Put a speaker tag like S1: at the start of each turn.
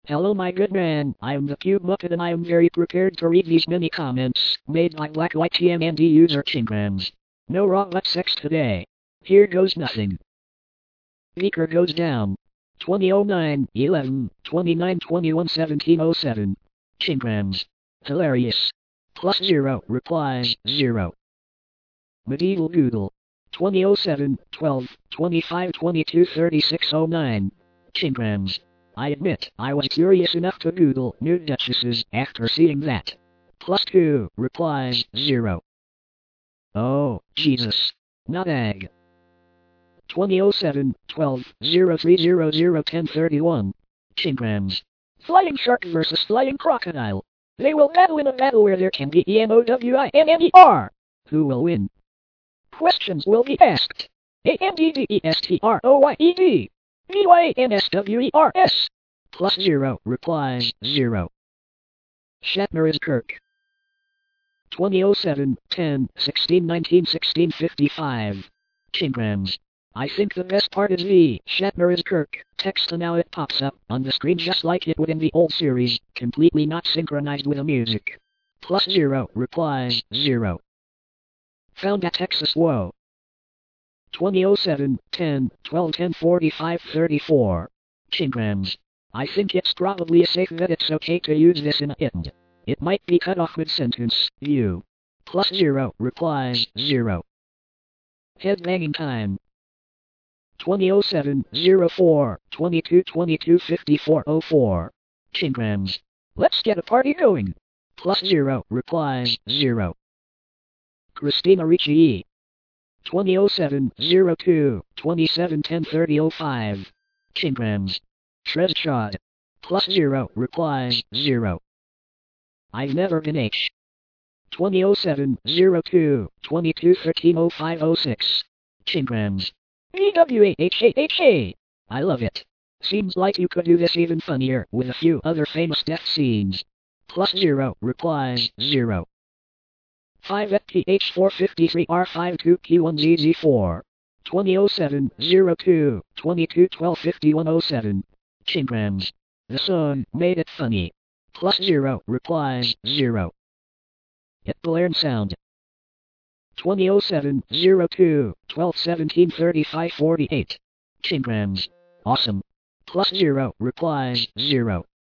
S1: Hello my good man, I am the Cube Muppet and I am very prepared to read these many comments, made by Black White TMND user Chingrams. No raw butt sex today. Here goes nothing. Beaker goes down. 2009, 11, 29, 21, 1707. Chingrams. Hilarious. +0, replies, 0. Medieval Google. 2007, 12, 25, 22, 3609. Chingrams. I admit, I was curious enough to Google nude duchesses after seeing that. +2, replies, 0. Oh, Jesus. Not ag. 2007, 12, 0300 1031. Chingrams. Flying shark versus flying crocodile. They will battle in a battle where there can be EMOWINNER. Who will win? Questions will be asked. ANDDESTROYED. VYNSWERS. +0, replies, 0. Shatner is Kirk. 2007, 10, 16, 19, 16, 55. Chingrams. I think the best part is the Shatner is Kirk text, and now it pops up on the screen just like it would in the old series, completely not synchronized with the music. +0, replies, 0. Found at Texas Whoa. 2007, 10, 12, 10, 45, 34. Chingrams. I think it's probably safe that it's okay to use this in a end. It might be cut off mid-sentence, you. +0, replies, 0. Headbanging time. 2007, 04, 22, 22, 54, 04. Chingrams. Let's get a party going. +0, replies, 0. Christina Ricci. 2007, 02, 27, 10, 30, 05. Chingrams. Shred. +0, replies, 0. I've never been H. 2007, 02, 22, 13, 05, 06. Chingrams. EWAHAHA. I love it. Seems like you could do this even funnier with a few other famous death scenes. +0, replies, 0. 5FTH453R52P1ZZ4. 2007, 02, 22, 12, 51, 07. Chingrams. The song made it funny. +0, replies, 0. Hit the learn sound. 2007, 02, 12, 17, 35, 48. Chingrams. Awesome. +0, replies, 0.